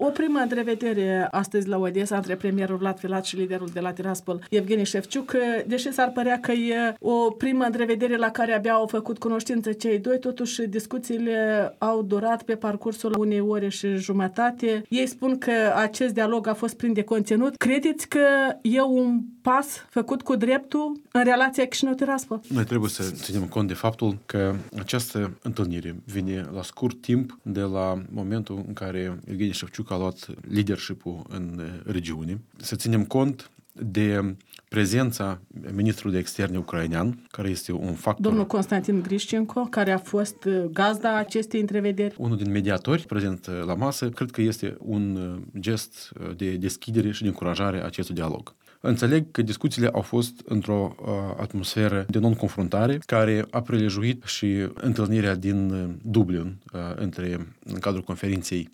O primă întrevedere astăzi la Odessa între premierul Vlad Filat și liderul de la Tiraspol, Evgeni Șefciuc, deși s-ar părea că e o primă întrevedere la care abia au făcut cunoștință cei doi, totuși discuțiile au durat pe parcursul unei ore și jumătate. Ei spun că acest dialog a fost plin de conținut. Credeți că e un pas făcut cu dreptul în relația Chișinău-Tiraspol? Noi trebuie să ținem cont de faptul că această întâlnire vine la scurt timp de la momentul în care Evgeni Șefciuc a luat leadership-ul în regiune. Să ținem cont de prezența ministrului de externe ucrainean, care este un factor... Domnul Constantin Grișcenko, care a fost gazda acestei întrevederi. Unul din mediatori prezent la masă, cred că este un gest de deschidere și de încurajare a acestui dialog. Înțeleg că discuțiile au fost într-o atmosferă de non-confruntare, care a prelejuit și întâlnirea din Dublin în cadrul conferinței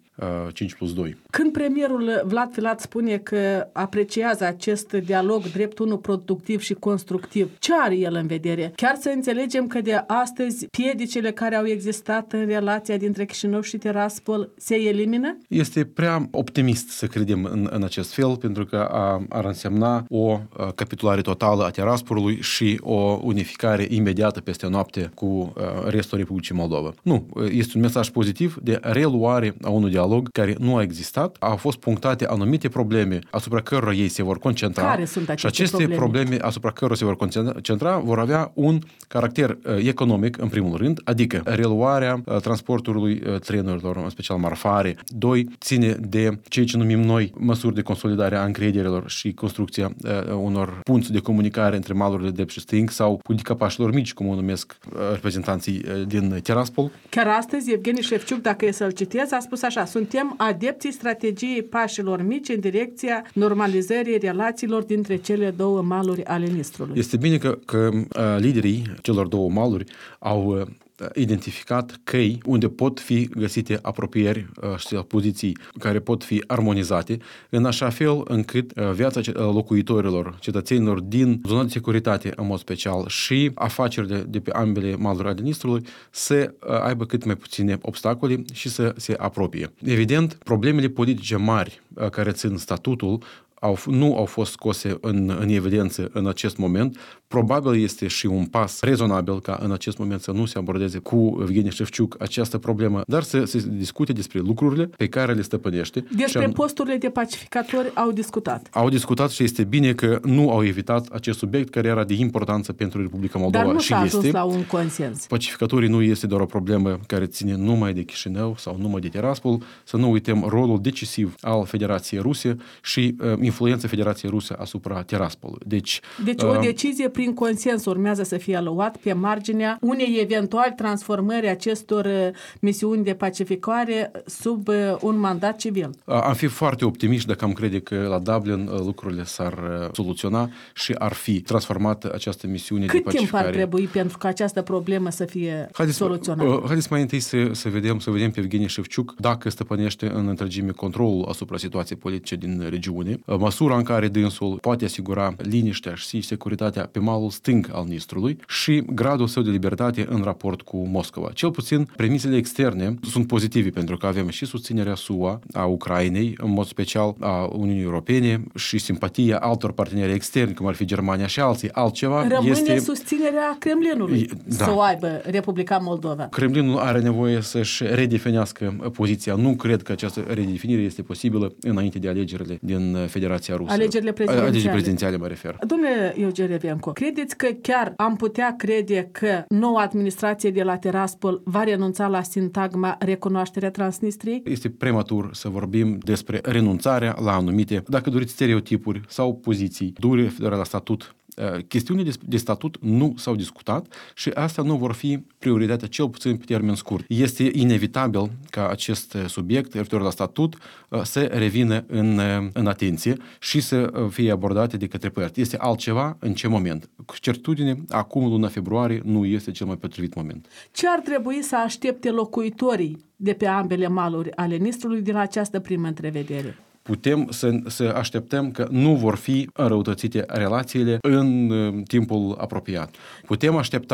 5+2. Când premierul Vlad Filat spune că apreciază acest dialog drept unul productiv și constructiv, ce are el în vedere? Chiar să înțelegem că de astăzi piedicile care au existat în relația dintre Chișinău și Tiraspol se elimină? Este prea optimist să credem în acest fel, pentru că ar însemna o capitulare totală a Tiraspolului și o unificare imediată peste noapte cu restul Republicii Moldova. Nu, este un mesaj pozitiv de reluare a unui dialog care nu a existat. Au fost punctate anumite probleme asupra cărora ei se vor concentra. Care sunt aceste și aceste probleme asupra cărora se vor concentra vor avea un caracter economic, în primul rând, adică reluarea transportului trenurilor, în special marfare. 2. Ține de ceea ce numim noi măsuri de consolidare a încrederilor și construcția unor punți de comunicare între malurile drept și stâng sau politica pașilor mici, cum o numesc reprezentanții din Tiraspol. Chiar astăzi, Evgeni Șefciuc, dacă e să-l citez, a spus așa: suntem adepții strategiei pașilor mici în direcția normalizării relațiilor dintre cele două maluri ale Nistrului. Este bine că liderii celor două maluri au identificat căi unde pot fi găsite apropieri și poziții care pot fi armonizate în așa fel încât viața locuitorilor, cetățenilor din zona de securitate în mod special și afacerile de pe ambele maluri ale Nistrului să aibă cât mai puține obstacole și să se apropie. Evident, problemele politice mari care țin statutul nu au fost scose în evidență în acest moment. Probabil este și un pas rezonabil ca în acest moment să nu se abordeze cu Evgeni Șefciuc această problemă, dar să se discute despre lucrurile pe care le stăpânește. Despre posturile de pacificatori au discutat. Au discutat și este bine că nu au evitat acest subiect care era de importanță pentru Republica Moldova. Dar nu s-a ajuns la un consens. Pacificatorii nu este doar o problemă care ține numai de Chișinău sau numai de Tiraspol. Să nu uităm rolul decisiv al Federației Ruse și influența Federației Ruse asupra Tiraspolului. Deci o decizie prin consens urmează să fie luat pe marginea unei eventuali transformări acestor misiuni de pacificare sub un mandat civil. Am fi foarte optimiști dacă am crede că la Dublin lucrurile s-ar soluționa și ar fi transformată această misiune de pacificare. Cât timp ar trebui pentru ca această problemă să fie soluționată? Haideți mai întâi să vedem pe Evgeni Șefciuc dacă stăpânește în întregime controlul asupra situației politice din regiune, măsura în care dânsul poate asigura liniștea și securitatea pe malul stâng al Nistrului și gradul său de libertate în raport cu Moscova. Cel puțin, premisele externe sunt pozitive pentru că avem și susținerea SUA, a Ucrainei, în mod special a Uniunii Europene și simpatia altor parteneri externi, cum ar fi Germania și alții. Altceva rămâne susținerea Kremlinului să o aibă Republica Moldova. Kremlinul are nevoie să-și redefinească poziția. Nu cred că această redefinire este posibilă înainte de alegerile din Federația Rusă. Alegerile prezidențiale mă refer. Domnule Eugen Evenco, credeți că chiar am putea crede că noua administrație de la Tiraspol va renunța la sintagma recunoașterea Transnistriei? Este prematur să vorbim despre renunțarea la anumite, dacă doriți, stereotipuri sau poziții dure la statut. Chestiunile de statut nu s-au discutat și astea nu vor fi prioritatea, cel puțin pe termen scurt. Este inevitabil ca acest subiect referitor la statut să revină în atenție și să fie abordate de către părți. Este altceva în ce moment. Cu certitudine, acum luna februarie nu este cel mai potrivit moment. Ce ar trebui să aștepte locuitorii de pe ambele maluri ale Nistrului din această primă întrevedere? Putem să așteptăm că nu vor fi înrăutățite relațiile în timpul apropiat. Putem aștepta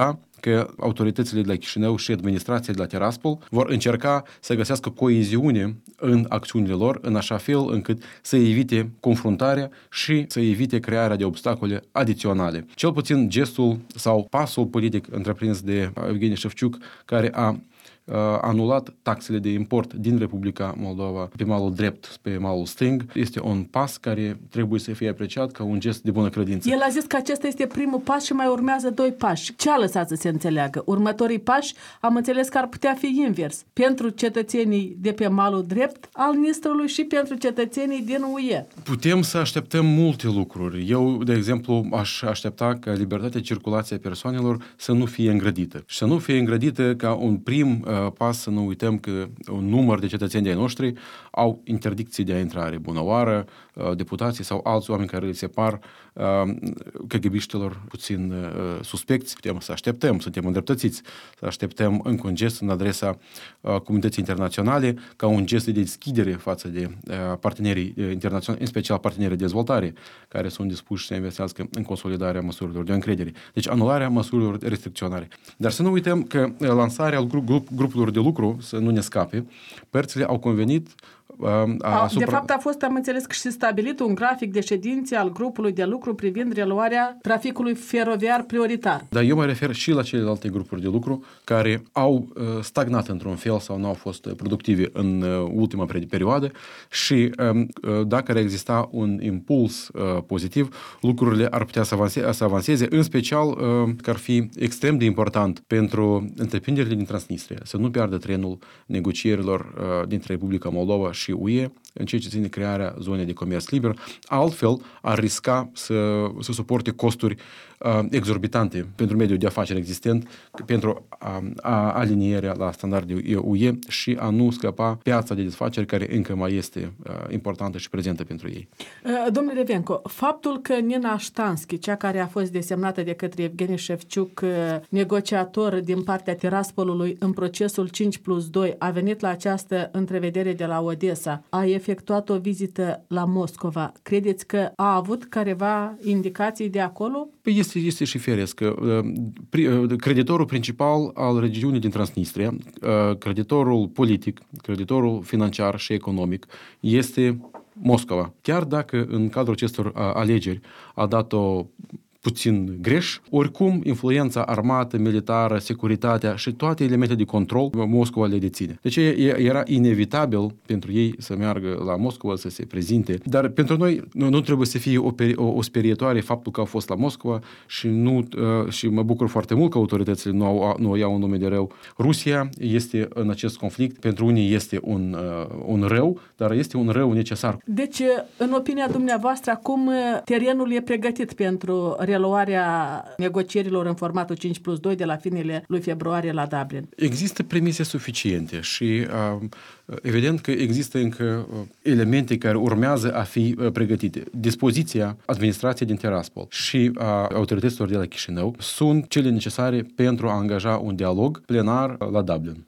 că autoritățile de la Chișinău și administrația de la Tiraspol vor încerca să găsească coeziune în acțiunile lor, în așa fel încât să evite confruntarea și să evite crearea de obstacole adiționale. Cel puțin gestul sau pasul politic întreprins de Evgeni Șefciuc, care a anulat taxele de import din Republica Moldova pe malul drept, pe malul stâng, este un pas care trebuie să fie apreciat ca un gest de bună credință. El a zis că acesta este primul pas și mai urmează 2 pași. Ce a lăsat să se înțeleagă? Următorii pași am înțeles că ar putea fi invers. Pentru cetățenii de pe malul drept al Nistrului și pentru cetățenii din UE. Putem să așteptăm multe lucruri. Eu, de exemplu, aș aștepta ca libertatea circulației persoanelor să nu fie îngrădită. Și să nu fie îngrădită ca un prim pas, să nu uităm că un număr de cetățeni de-ai noștri au interdicții de a intrare. Bună oară, deputații sau alți oameni care le separ KGB-știlor puțin suspecți. Putem să așteptăm, suntem îndreptățiți, să așteptăm încă un gest în adresa comunității internaționale, ca un gest de deschidere față de partenerii internaționali, în special partenerii de dezvoltare, care sunt dispuși să investească în consolidarea măsurilor de încredere. Deci anularea măsurilor restricționare. Dar să nu uităm că lansarea grupurilor de lucru, să nu ne scape, părțile au convenit De fapt am înțeles că și stabilit un grafic de ședințe al grupului de lucru privind reluarea traficului feroviar prioritar. Dar eu mă refer și la celelalte grupuri de lucru care au stagnat într-un fel sau nu au fost productive în ultima perioadă și dacă ar exista un impuls pozitiv, lucrurile ar putea să avanseze, în special că ar fi extrem de important pentru întreprinderile din Transnistria să nu piardă trenul negocierilor dintre Republica Moldova și UE în ceea ce ține crearea zonei de comerț liber. Altfel, ar risca să suporte costuri exorbitante pentru mediul de afaceri existent, pentru alinierea la standardul UE și a nu scăpa piața de desfaceri care încă mai este importantă și prezentă pentru ei. Domnule Revenco, faptul că Nina Ștanschi, cea care a fost desemnată de către Evgeni Șefciuc negociator din partea Tiraspolului în procesul 5+2, a venit la această întrevedere de la Odessa, a efectuat o vizită la Moscova. Credeți că a avut careva indicații de acolo? Este și firesc. Creditorul principal al regiunii din Transnistria, creditorul politic, creditorul financiar și economic este Moscova. Chiar dacă în cadrul acestor alegeri a dat-o puțin greș, oricum influența armată, militară, securitatea și toate elementele de control Moscova le deține. Deci era inevitabil pentru ei să meargă la Moscova, să se prezinte. Dar pentru noi nu trebuie să fie o sperietoare faptul că au fost la Moscova și mă bucur foarte mult că autoritățile nu o iau în nume de rău. Rusia este în acest conflict, pentru unii este un rău, dar este un rău necesar. Deci, în opinia dumneavoastră, acum terenul e pregătit pentru reluarea negocierilor în formatul 5+2 de la finele lui februarie la Dublin. Există premise suficiente și evident că există încă elemente care urmează a fi pregătite. Dispoziția administrației din Tiraspol și a autorităților de la Chișinău sunt cele necesare pentru a angaja un dialog plenar la Dublin.